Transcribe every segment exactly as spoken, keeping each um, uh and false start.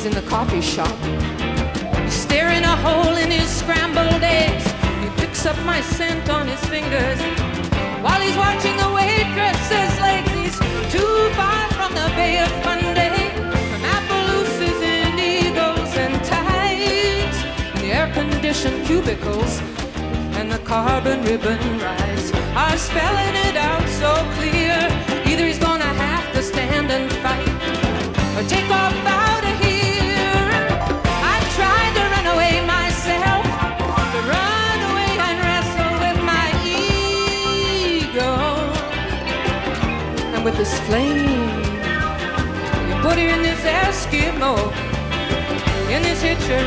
he's in the coffee shop. He's staring a hole in his scrambled eggs. He picks up my scent on his fingers while he's watching the waitress's legs. He's too far from the Bay of Fundy, from Appaloosas and Eagles and Tides, the air-conditioned cubicles and the carbon ribbon rides are spelling it out so clear. Either he's gonna have to stand and fight or take off out of here. I tried to run away myself, to run away and wrestle with my ego. And with this flame, you put her in this Eskimo, in this hitcher,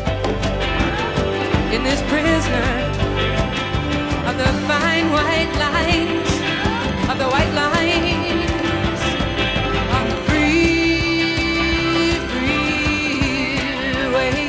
in this prisoner of the fine white lines, of the white lines, on the free, freeway.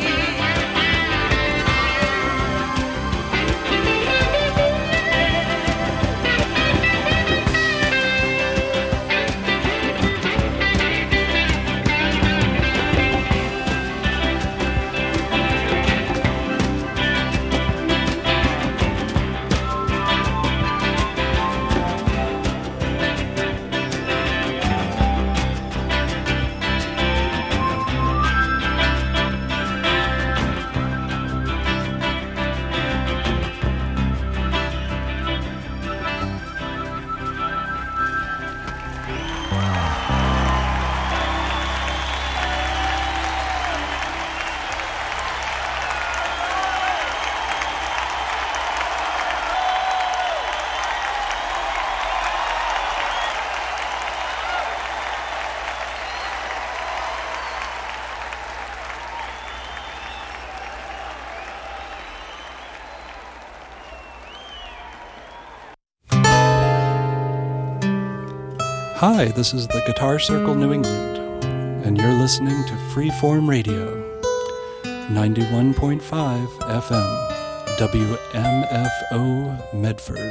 Hi, this is the Guitar Circle New England, and you're listening to Freeform Radio, ninety-one point five F M, W M F O Medford.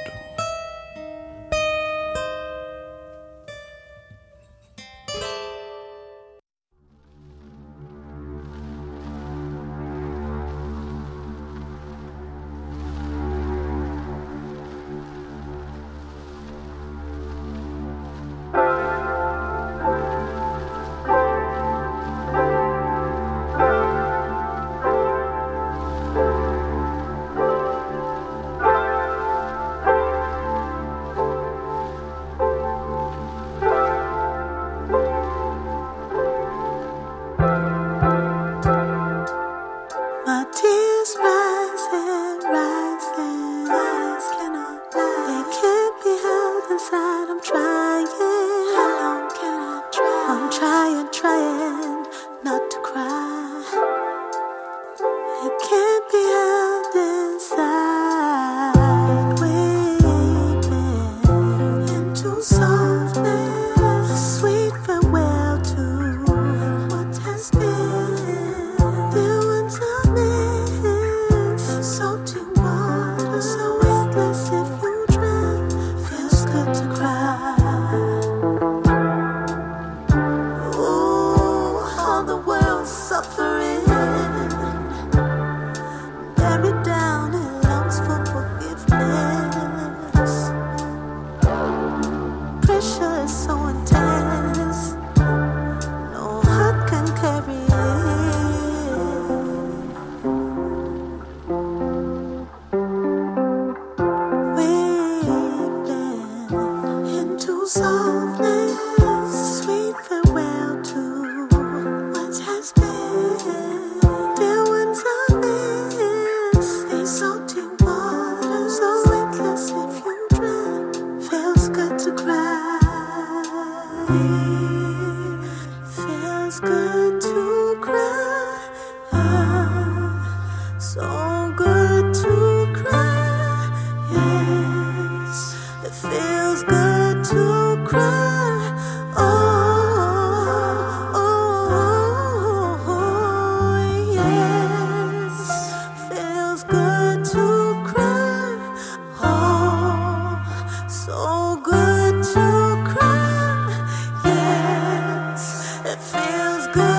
So good to cry, yes, it feels good.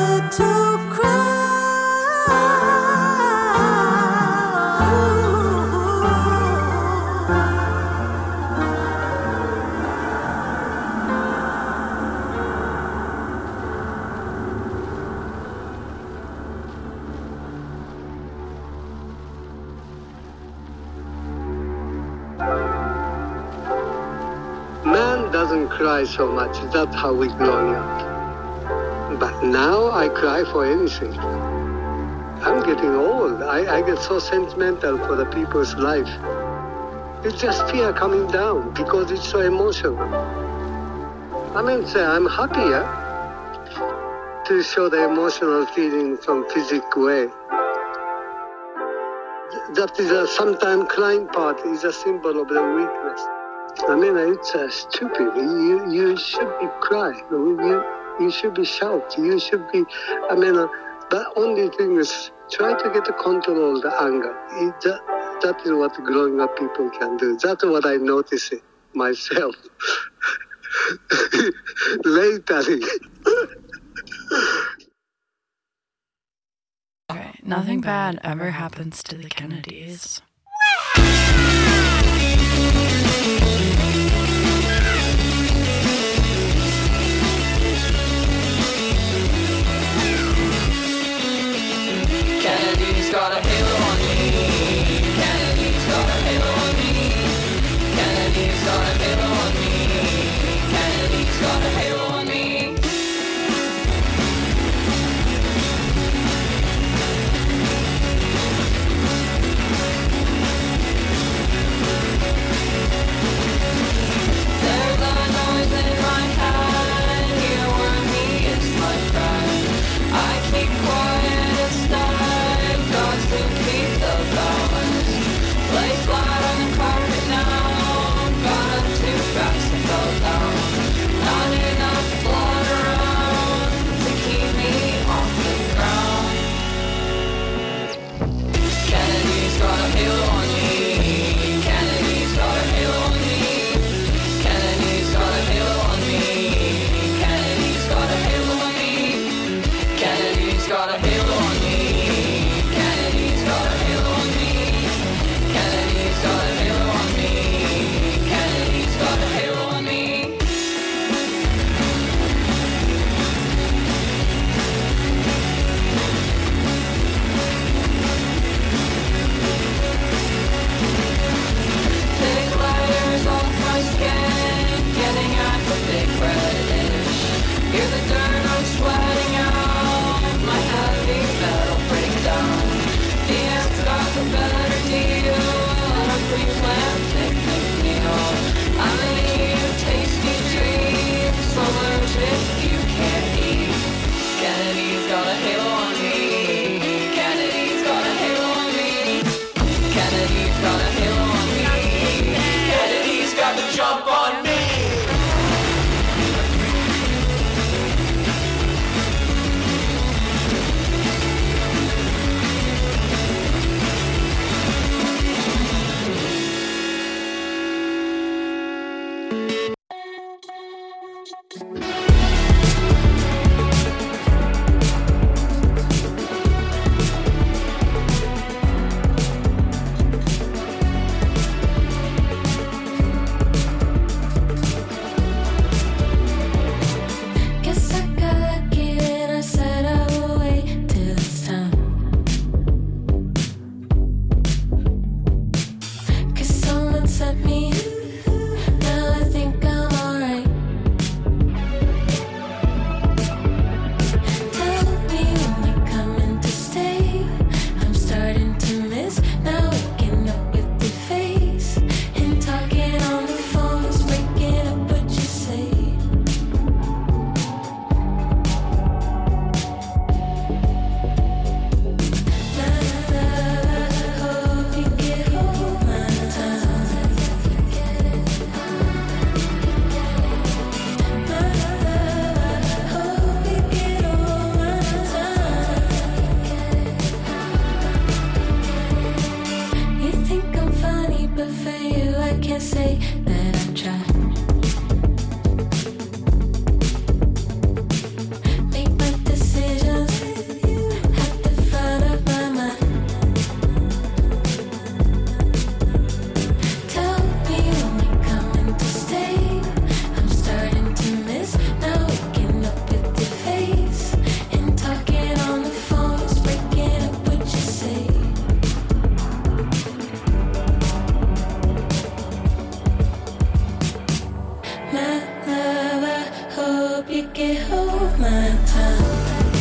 doesn't cry so much. That's how we growing up. But now I cry for anything. I'm getting old. I, I get so sentimental for the people's life. It's just fear coming down because it's so emotional. I mean, say I'm happier to show the emotional feeling from physical way. That is a sometimes crying part is a symbol of the weakness. I mean, it's uh, stupid. You you should be crying. You you should be shout. You should be. I mean, uh, the only thing is try to get to control the anger. It, that, that is what growing up people can do. That's what I notice it myself. Later. Okay, nothing bad ever happens to the Kennedys. Kennedy's got a halo on me. Kennedy's got a halo on me. Kennedy's got a halo on me. Kennedy's got a halo on me. There's a noise in my head. Here where me is my friend. I keep quiet instead. Got to keep the balance. Lay flat on the carpet now. Got up too fast and fell down. Not enough blood around to keep me off the ground. Kennedy's got a halo on me. Kennedy's got a halo on me. Kennedy's got a halo on me. Kennedy's got a halo on me. Kennedy's got a halo on me. Kennedy's got a halo on me. Kennedy's got a halo on me. Kennedy's got a halo on me. Take layers off my skin, getting at the big reddish. Hear the dirt I'm sweating out, my heavy metal break down. The ant's got the better deal, and a pre-planned picnic meal. I'm gonna eat a tasty treat, so allergic you can't eat. Kennedy's got a halo on me. Kennedy's got a halo on me. Kennedy's got a halo on me. Kennedy's got the jump on me. Guess I got lucky when I said I would wait till it's time. 'Cause someone set me, now I think I'm alright. can hold my tongue.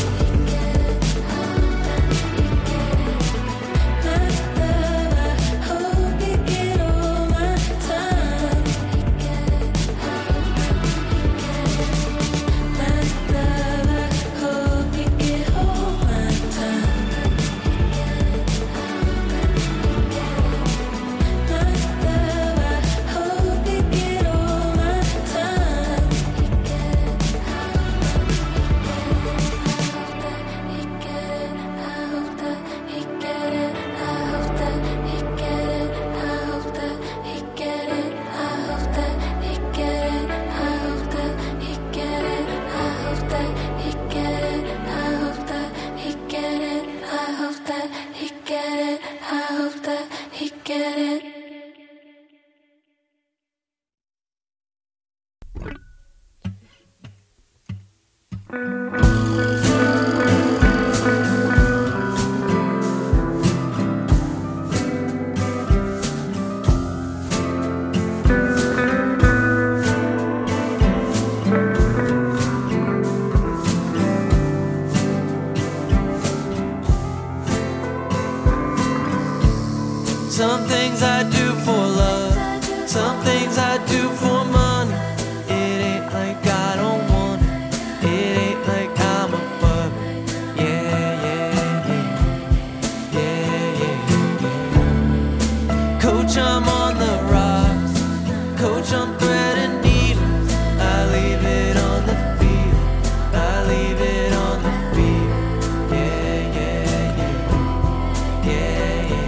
Some things I do for love, some things I do for money. It ain't like I don't want it, it ain't like I'm above it. Yeah, yeah, yeah, yeah, yeah, yeah. Coach, I'm on the rocks, coach, I'm threading needles. I leave it on the field, I leave it on the field. Yeah, yeah, yeah, yeah, yeah.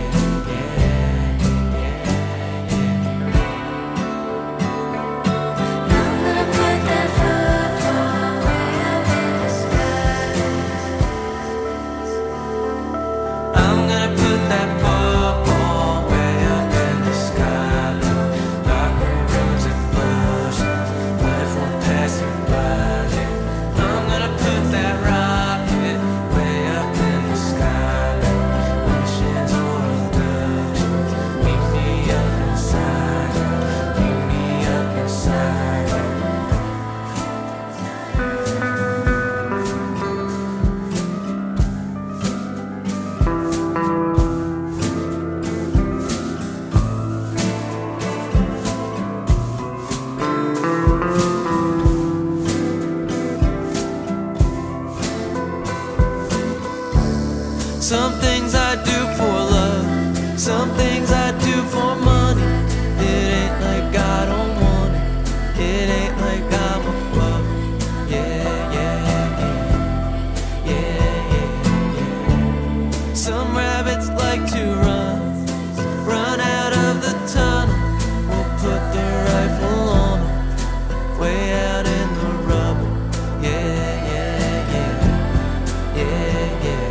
Some things I do for love, some things I do for money. It ain't like I don't want it, it ain't like I'm above it. Yeah, yeah, yeah, yeah, yeah, yeah. Some rabbits like to run, run out of the tunnel. We'll put the rifle on them, way out in the rubble. Yeah, yeah, yeah, yeah, yeah.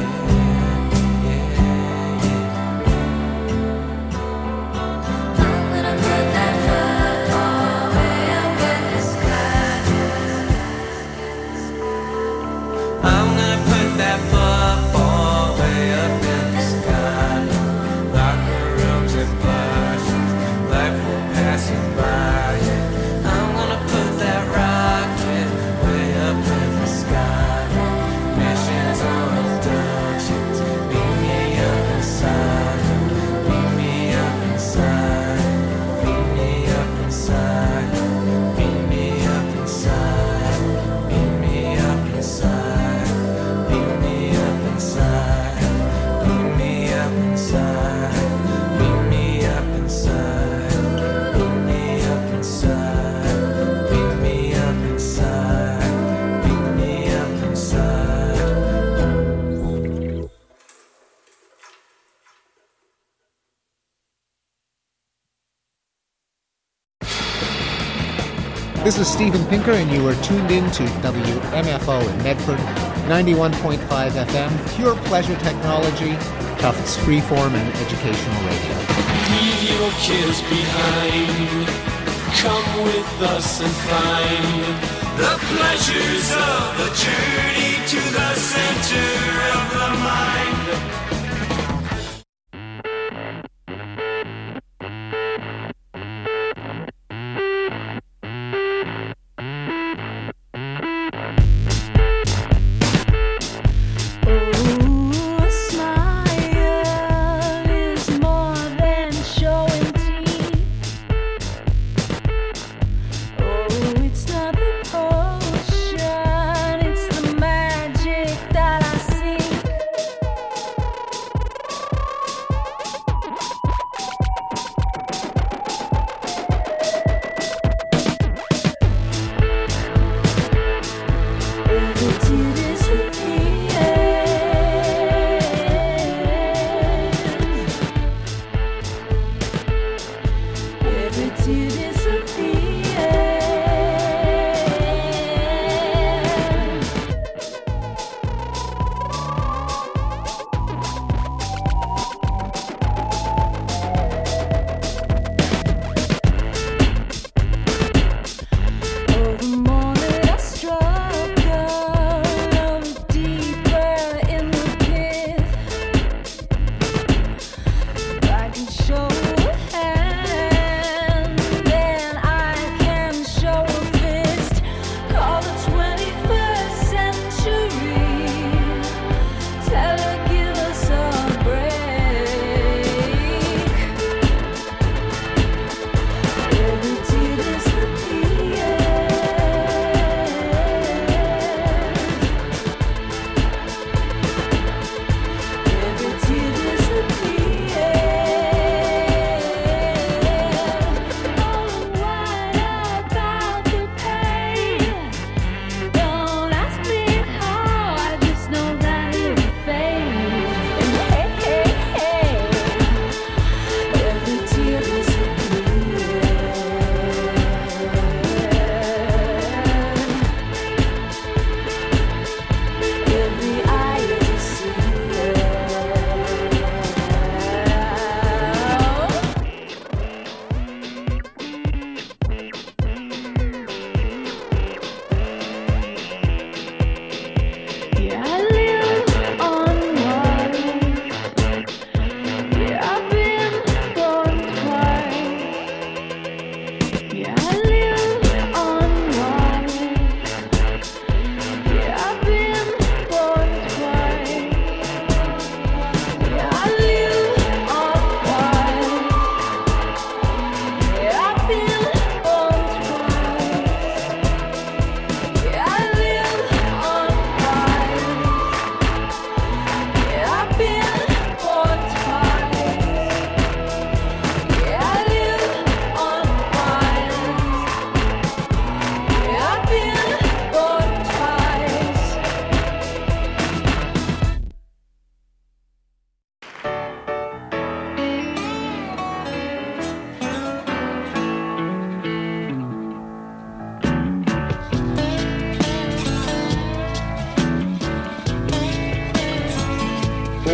This is Steven Pinker, and you are tuned in to W M F O in Medford, ninety-one point five F M, pure pleasure technology, Tufts freeform and educational radio. Leave your kids behind, come with us and find the pleasures of the journey to the center of the mind.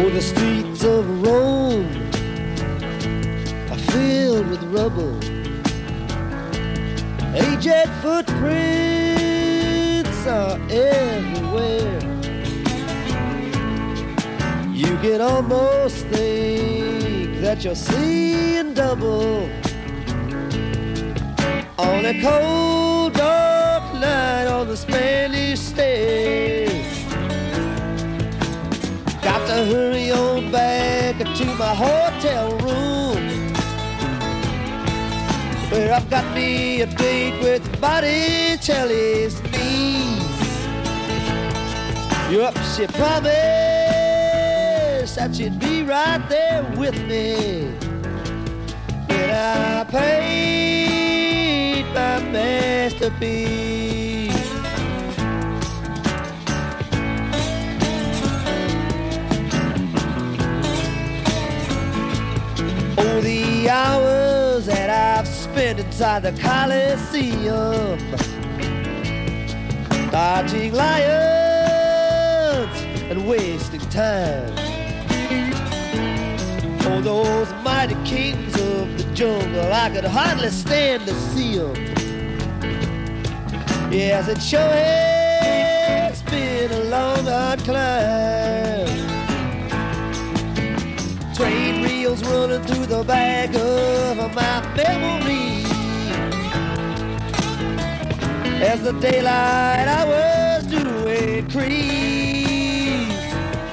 Oh, the streets of Rome are filled with rubble. Aged footprints are everywhere. You can almost think that you're seeing double on a cold, dark night on the Spanish stairs. Got to hurry on back to my hotel room, where I've got me a date with Botticelli's niece. Yup, she promised that she'd be right there with me when I paint my masterpiece. Oh, the hours that I've spent inside the Coliseum, dodging lions and wasting time. Oh, those mighty kings of the jungle, I could hardly stand to see them. Yes, it sure has been a long, hard climb. Train reels running through the bag of my memory as the daylight hours do increase.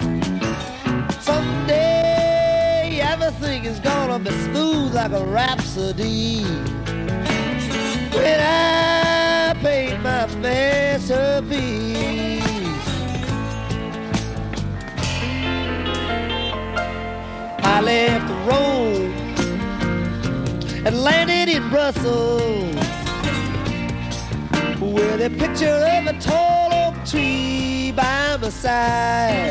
Someday everything is gonna be smooth like a rhapsody when I paint my masterpiece. I left Rome and landed in Brussels, with a picture of a tall oak tree by my side.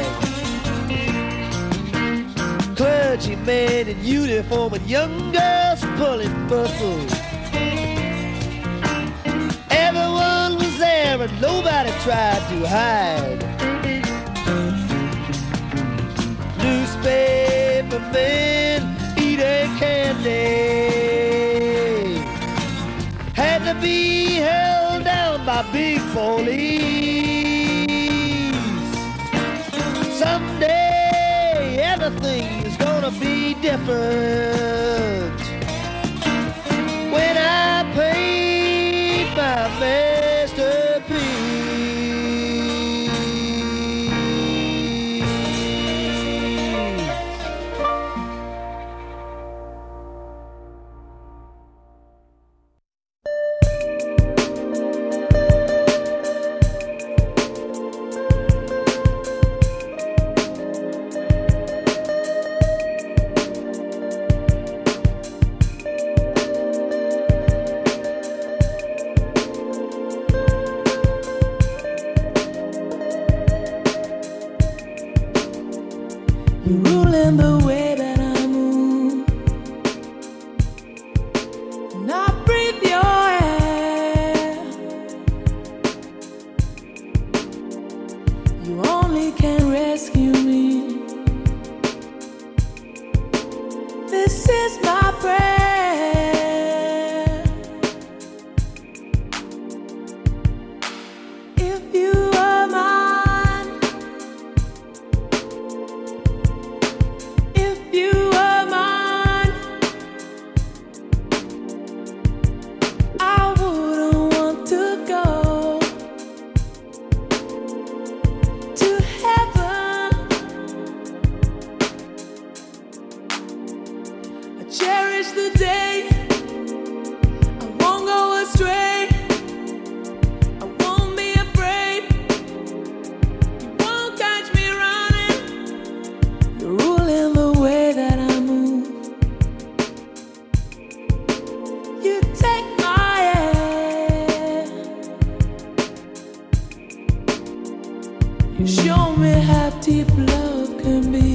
Clergymen in uniform and young girls pulling muscles. Everyone was there and nobody tried to hide. Newspaper men eating candy had to be held down by big police. Someday everything is gonna be different when I paint my masterpiece. You're ruling the way that I move, and I breathe your air. You only can rescue me. This is my prayer. If you are mine, if you are mine, I wouldn't want to go to heaven. I cherish the day I won't go astray. I won't be afraid. You won't catch me running. You're ruling the way that I move. You take my air. You show me how deep love can be.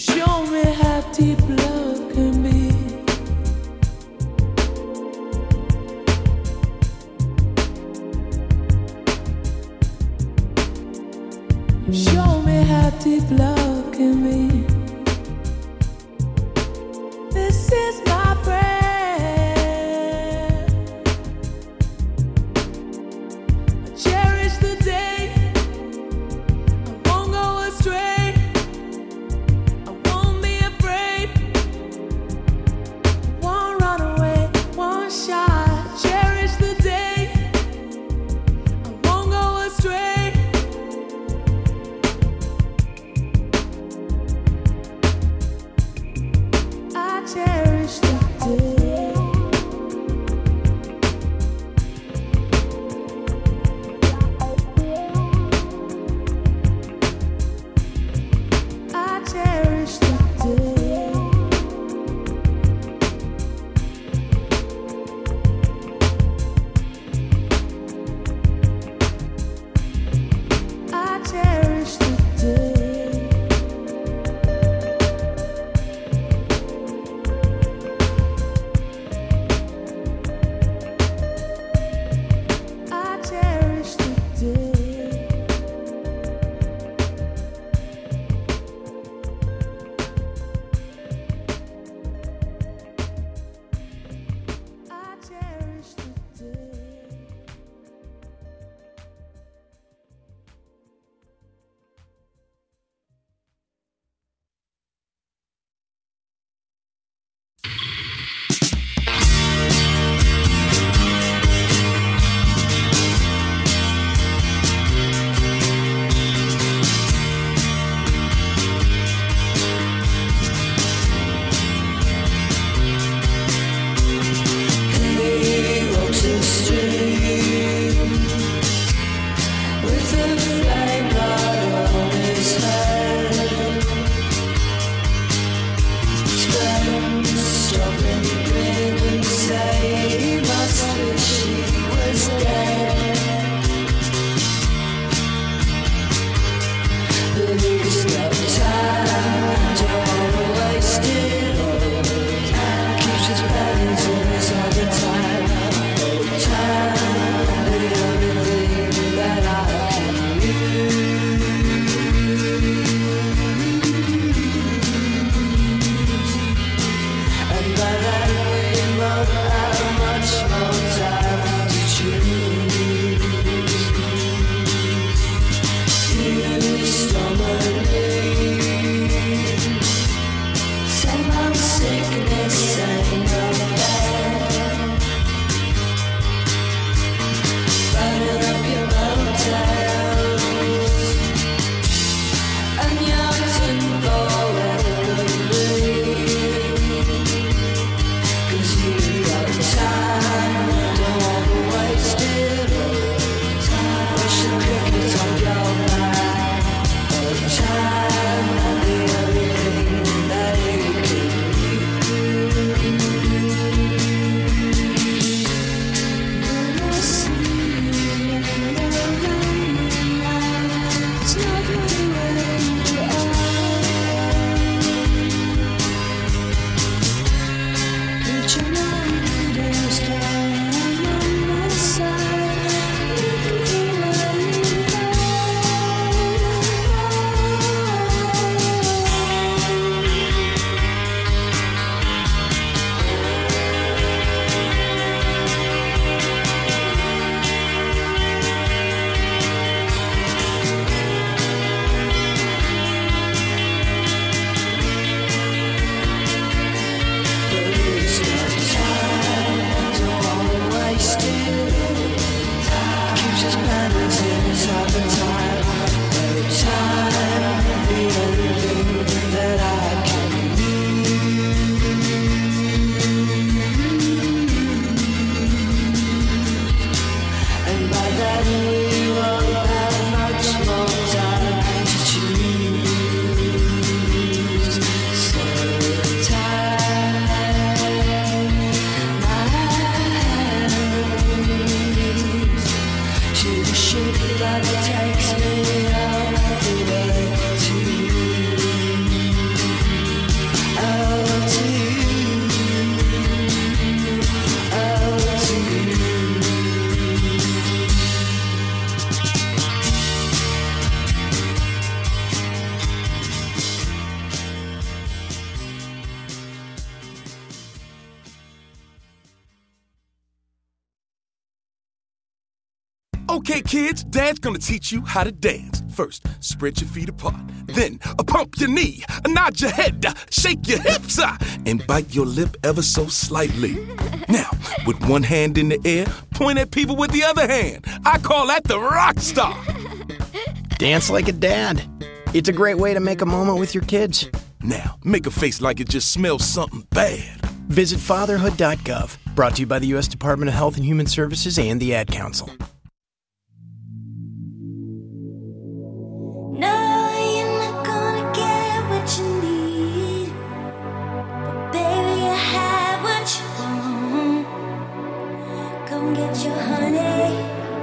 Show me how deep love can be. Show me how deep love can be. This is my prayer. I cherish the day I won't go astray. I won't be afraid. Okay, kids, Dad's gonna teach you how to dance. First, spread your feet apart. Then, uh, pump your knee, uh, nod your head, uh, shake your hips, uh, and bite your lip ever so slightly. Now, with one hand in the air, point at people with the other hand. I call that the rock star. Dance like a dad. It's a great way to make a moment with your kids. Now, make a face like it just smells something bad. Visit fatherhood dot gov. Brought to you by the U S Department of Health and Human Services and the Ad Council. Get your honey.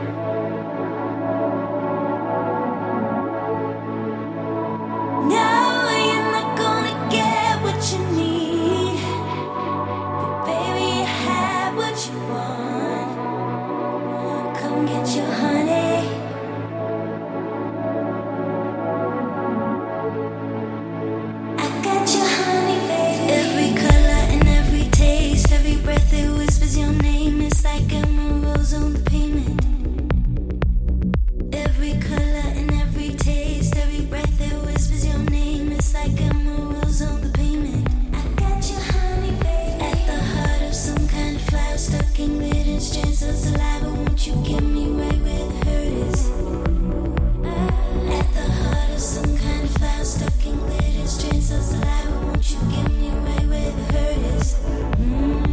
No, you're not gonna get what you need, but baby, you have what you want. Come get your honey. I got your honey, baby. Every color and every taste, every breath it whispers your name. It's like a on the pavement. Every color and every taste, every breath that whispers your name. It's like emeralds on the pavement. I got your honey, baby. At the heart of some kind of flower, stuck in glitter strands of saliva. Won't you give me right where the hurt is? At the heart of some kind of flower, stuck in glitter strands of saliva. Won't you give me right where the hurt is? Mm-hmm.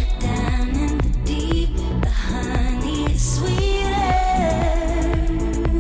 Sweeter.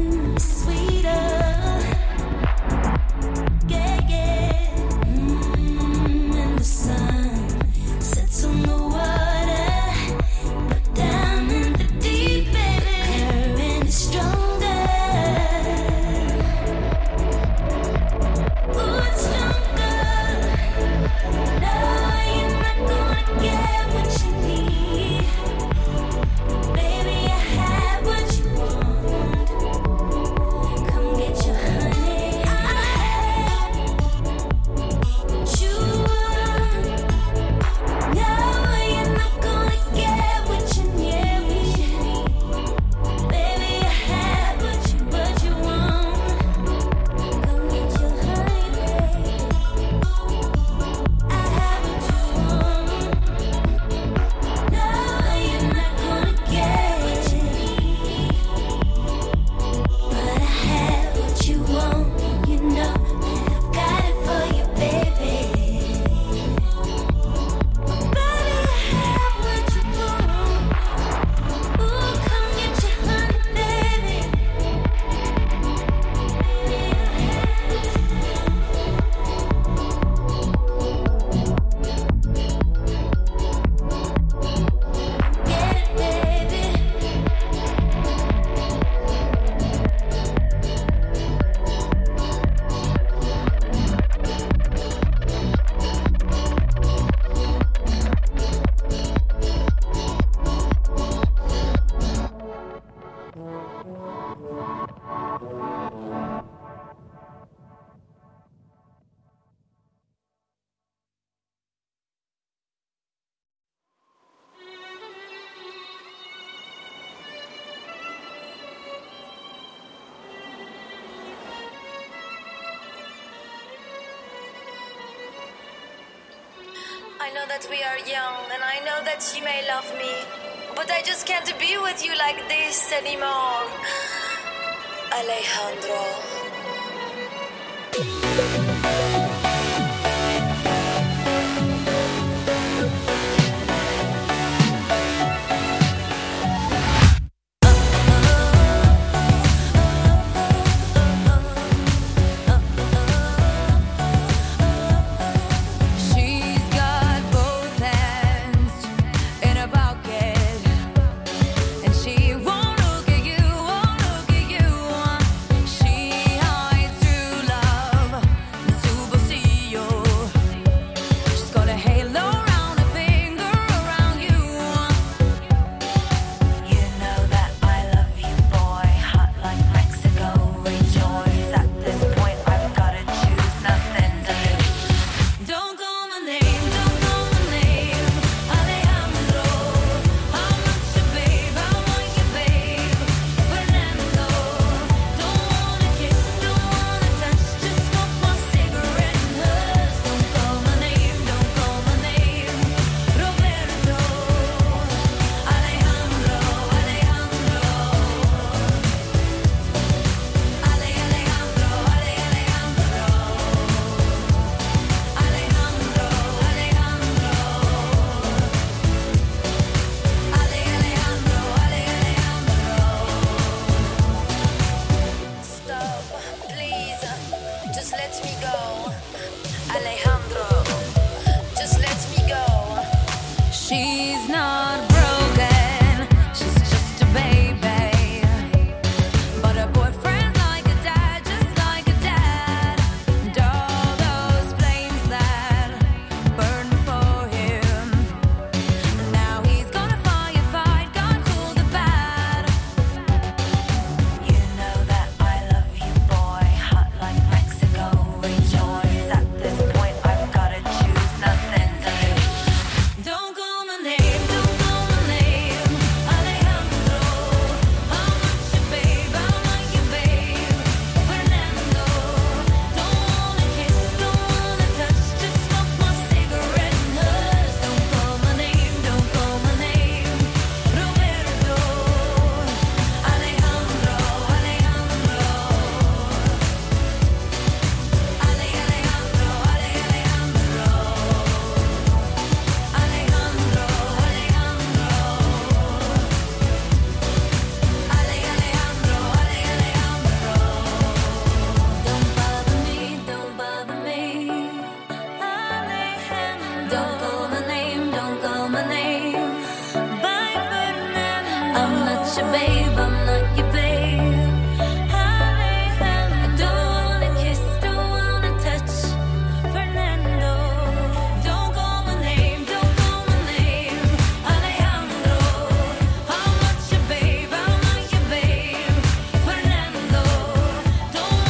know that we are young, and I know that you may love me, but I just can't be with you like this anymore. Alejandro.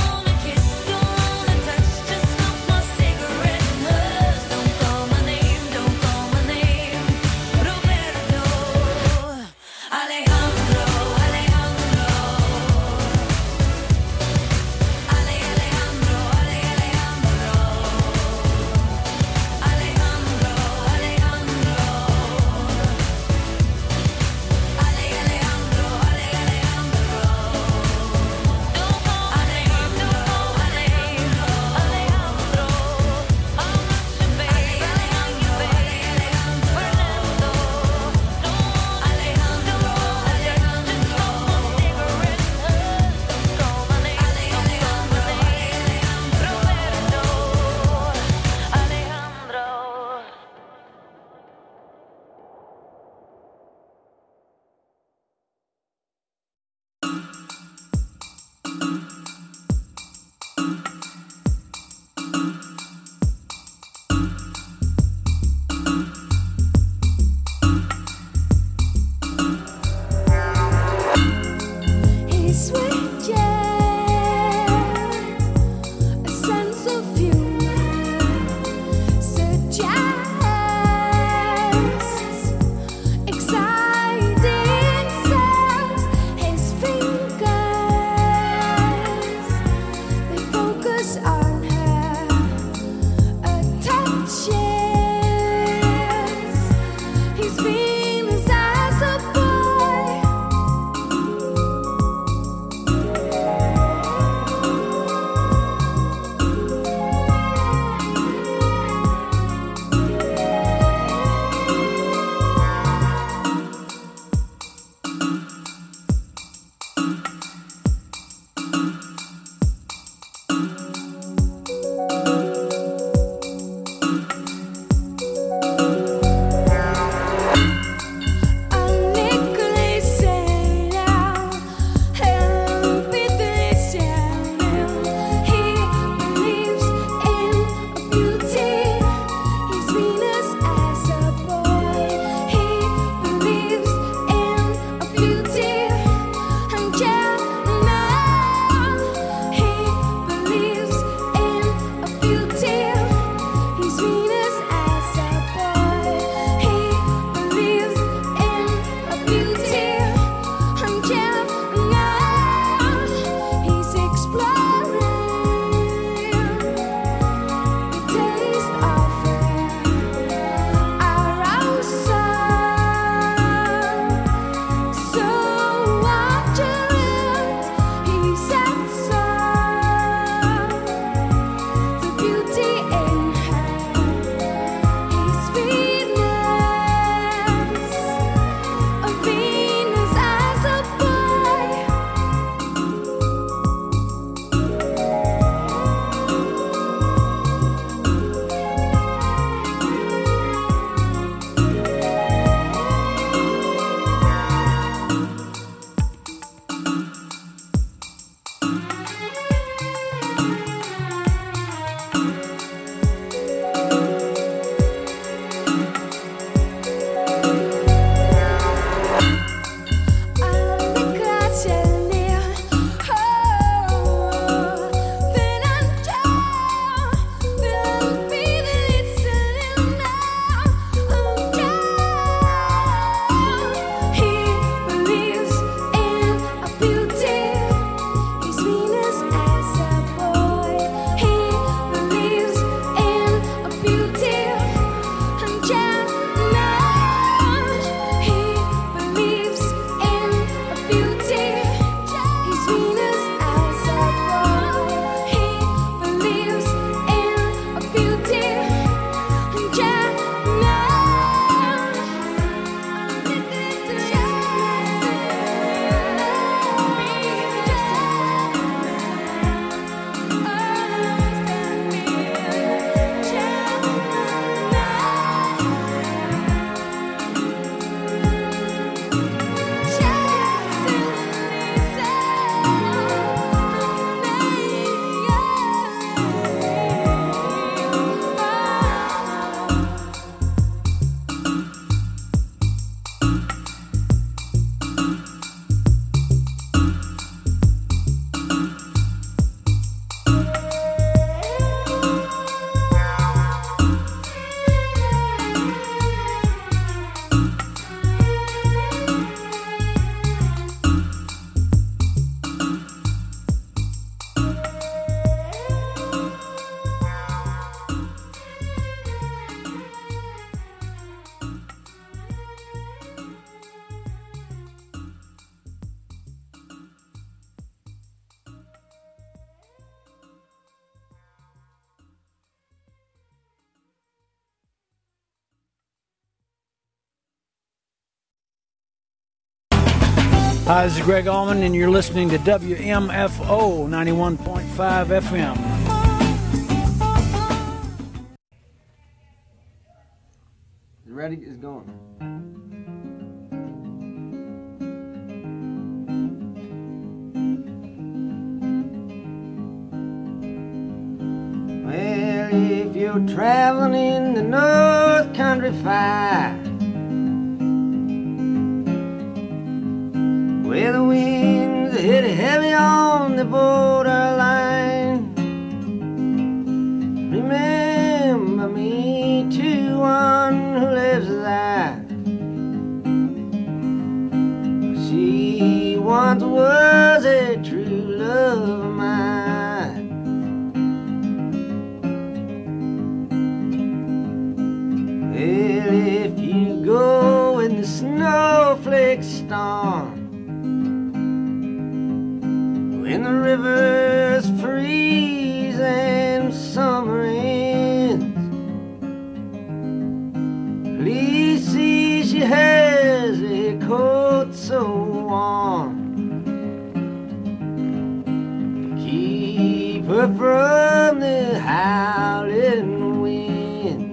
Name Hi, this is Greg Allman, and you're listening to W M F O ninety-one point five F M. Ready? It's going. Well, if you're traveling in the North Country Fire, where the winds hit heavy on the borderline, remember me to one who lives there. She once was a true love of mine. Well, if you go in the snowflake storm, when the rivers freeze and summer ends, please see she has a coat so warm to keep her from the howling wind.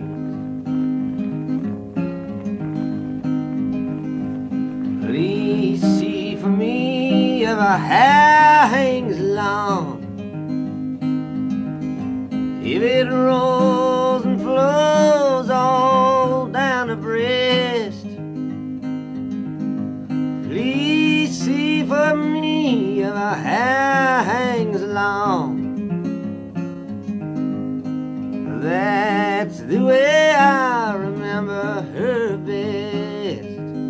Please see for me if her hair hangs long, if it rolls and flows all down her breast. Please see for me if her hair hangs long. That's the way I remember her best.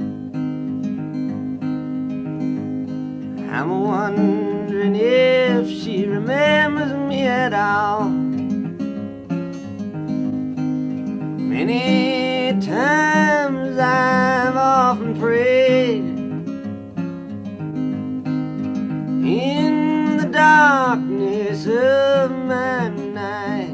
I'm wondering if she remembers me at all. Many times I've often prayed in the darkness of my night,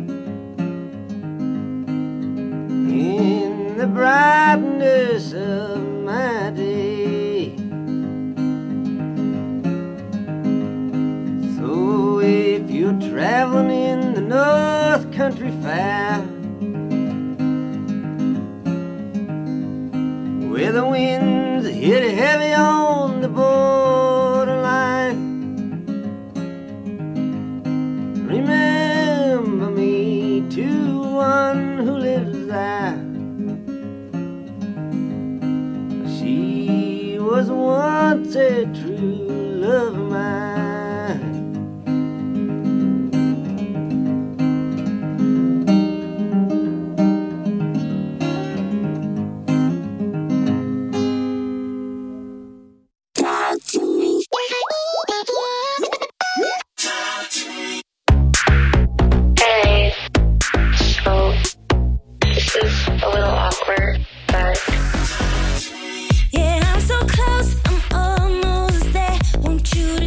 in the brightness of my day. So if you're traveling in the North Country Fair, where the winds hit heavy on the borderline, remember me to one who lives there. She was once a true love of mine. Yeah, I'm so close, I'm almost there. Won't you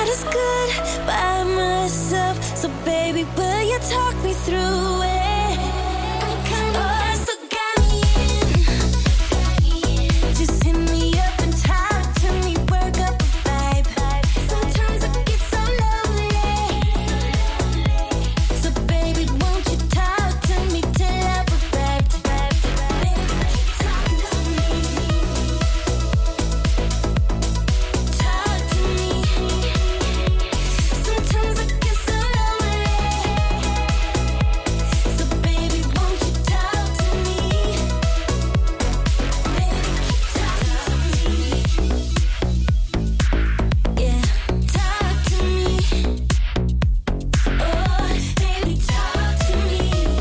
not as good by myself. So baby, will you talk me through it? I'm kind of oh, so got me in. Just hit me up and talk to me, work up a vibe. Sometimes I get so lonely. So baby, won't you talk to me till I've arrived? Baby, talk to me. Talk to me. Sometimes I get so lonely. So baby, won't you talk to me? Baby, talk to me. Yeah, talk to me. Oh, baby, talk to me.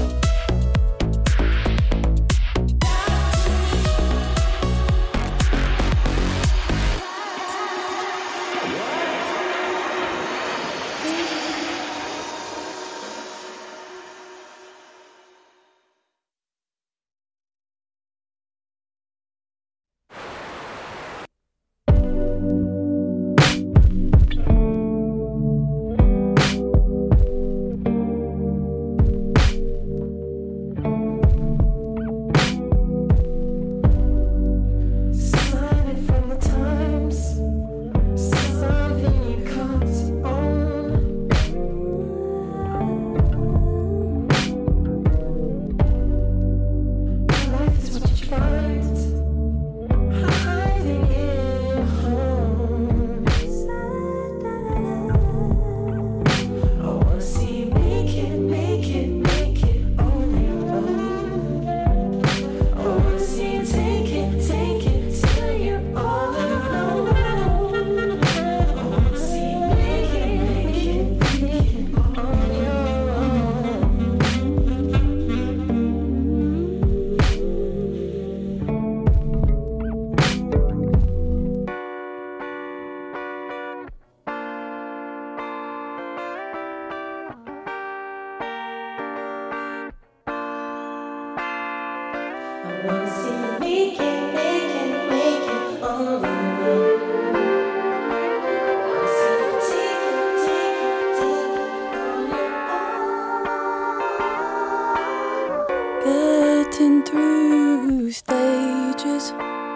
Signing from the times, something you can't own. Life is what you find, hiding in your home. I wanna see you make it, make it, make it on your own. I wanna see you take it, take it till you're all alone. I wanna see you make it, make it, make it on your own. I wanna see you make it, make it, make it on your own. I wanna see you take it, take it, take it on your own. Getting through stages.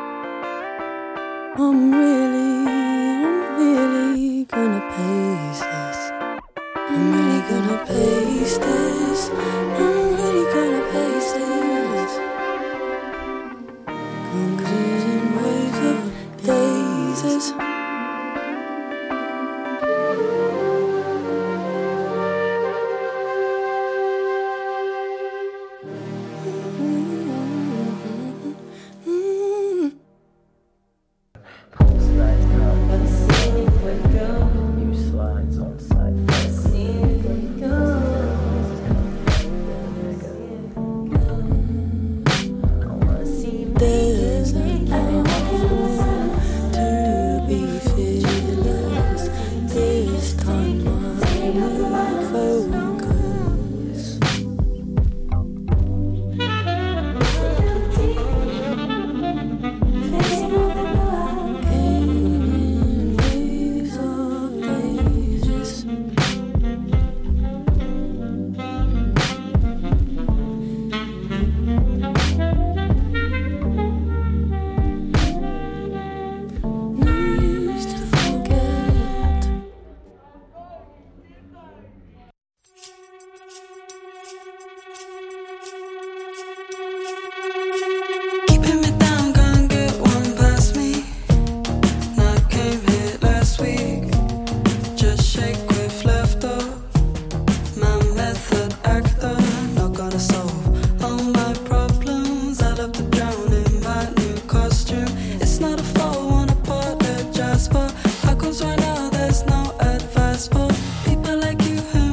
I'm really, I'm really gonna pace this. I'm really gonna pace this. I'm really gonna pace this. Conclusion waves of daisies. There's a lot to be fearless. This time I will focus. Gaining waves of daisies. No use to forget. Keeping me down, can't get one past me. Now I came here last week. Just shake with laughter. My method actor, not gonna solve all my problems. I love to drown in my new costume. It's not a fault, wanna apologize for. How comes right now there's no advice for people like you who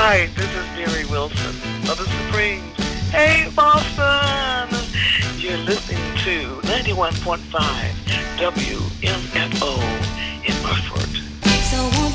Hi, this is Mary Wilson of the Supremes. Hey, Boston! You're listening to ninety-one point five W M F O in Burford. So